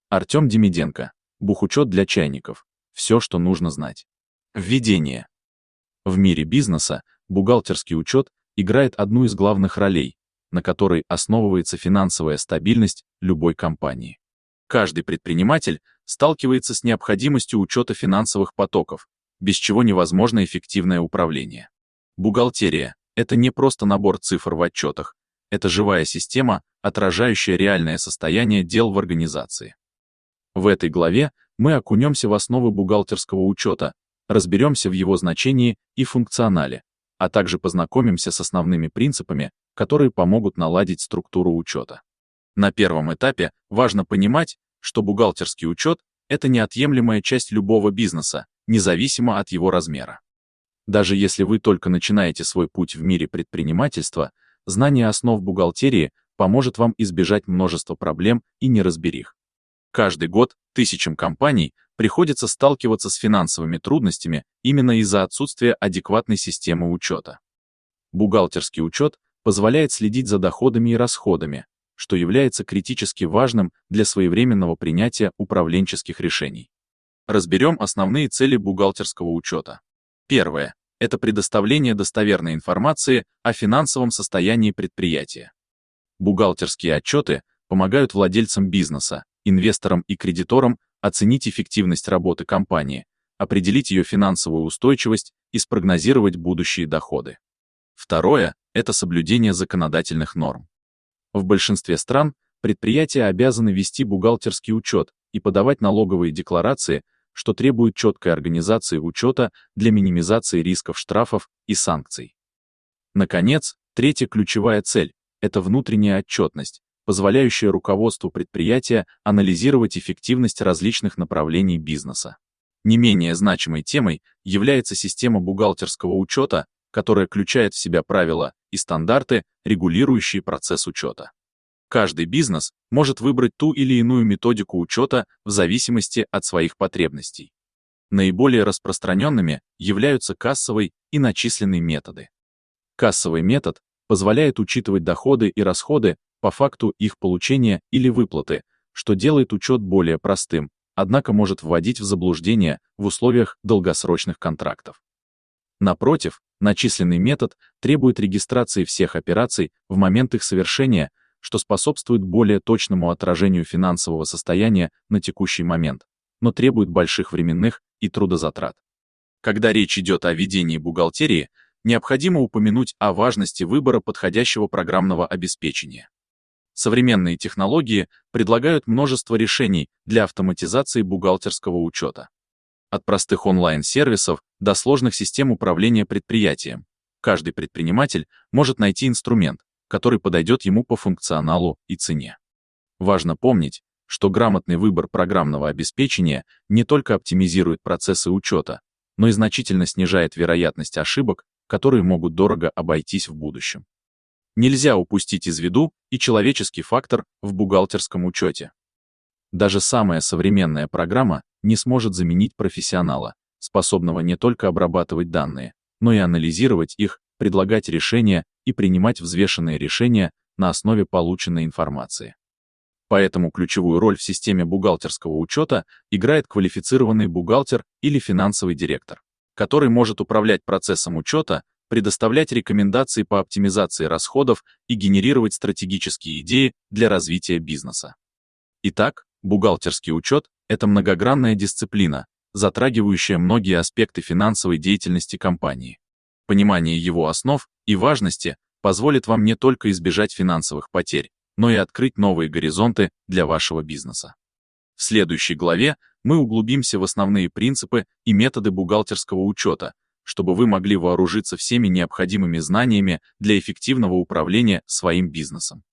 Артем Демиденко. Бухучет для чайников. Все, что нужно знать. Введение. В мире бизнеса бухгалтерский учет играет одну из главных ролей, на которой основывается финансовая стабильность любой компании. Каждый предприниматель сталкивается с необходимостью учета финансовых потоков, без чего невозможно эффективное управление. Бухгалтерия – это не просто набор цифр в отчетах, это живая система, отражающая реальное состояние дел в организации. В этой главе мы окунемся в основы бухгалтерского учета, разберемся в его значении и функционале, а также познакомимся с основными принципами, которые помогут наладить структуру учета. На первом этапе важно понимать, что бухгалтерский учет – это неотъемлемая часть любого бизнеса, независимо от его размера. Даже если вы только начинаете свой путь в мире предпринимательства, знание основ бухгалтерии поможет вам избежать множества проблем и неразберих. Каждый год тысячам компаний приходится сталкиваться с финансовыми трудностями именно из-за отсутствия адекватной системы учета. Бухгалтерский учет позволяет следить за доходами и расходами, что является критически важным для своевременного принятия управленческих решений. Разберем основные цели бухгалтерского учета. Первое – это предоставление достоверной информации о финансовом состоянии предприятия. Бухгалтерские отчеты помогают владельцам бизнеса, инвесторам и кредиторам оценить эффективность работы компании, определить ее финансовую устойчивость и спрогнозировать будущие доходы. Второе – это соблюдение законодательных норм. В большинстве стран предприятия обязаны вести бухгалтерский учет и подавать налоговые декларации, что требует четкой организации учета для минимизации рисков штрафов и санкций. Наконец, третья ключевая цель – это внутренняя отчетность, позволяющая руководству предприятия анализировать эффективность различных направлений бизнеса. Не менее значимой темой является система бухгалтерского учета, которая включает в себя правила и стандарты, регулирующие процесс учета. Каждый бизнес может выбрать ту или иную методику учета в зависимости от своих потребностей. Наиболее распространенными являются кассовый и начисленный методы. Кассовый метод позволяет учитывать доходы и расходы по факту их получения или выплаты, что делает учет более простым, однако может вводить в заблуждение в условиях долгосрочных контрактов. Напротив, начисленный метод требует регистрации всех операций в момент их совершения, что способствует более точному отражению финансового состояния на текущий момент, но требует больших временных и трудозатрат. Когда речь идет о ведении бухгалтерии, необходимо упомянуть о важности выбора подходящего программного обеспечения. Современные технологии предлагают множество решений для автоматизации бухгалтерского учета. От простых онлайн-сервисов до сложных систем управления предприятием. Каждый предприниматель может найти инструмент, который подойдет ему по функционалу и цене. Важно помнить, что грамотный выбор программного обеспечения не только оптимизирует процессы учета, но и значительно снижает вероятность ошибок, которые могут дорого обойтись в будущем. Нельзя упустить из виду и человеческий фактор в бухгалтерском учете. Даже самая современная программа не сможет заменить профессионала, способного не только обрабатывать данные, но и анализировать их, предлагать решения и принимать взвешенные решения на основе полученной информации. Поэтому ключевую роль в системе бухгалтерского учета играет квалифицированный бухгалтер или финансовый директор, который может управлять процессом учета, предоставлять рекомендации по оптимизации расходов и генерировать стратегические идеи для развития бизнеса. Итак, бухгалтерский учет – это многогранная дисциплина, затрагивающая многие аспекты финансовой деятельности компании. Понимание его основ и важности позволит вам не только избежать финансовых потерь, но и открыть новые горизонты для вашего бизнеса. В следующей главе мы углубимся в основные принципы и методы бухгалтерского учета, чтобы вы могли вооружиться всеми необходимыми знаниями для эффективного управления своим бизнесом.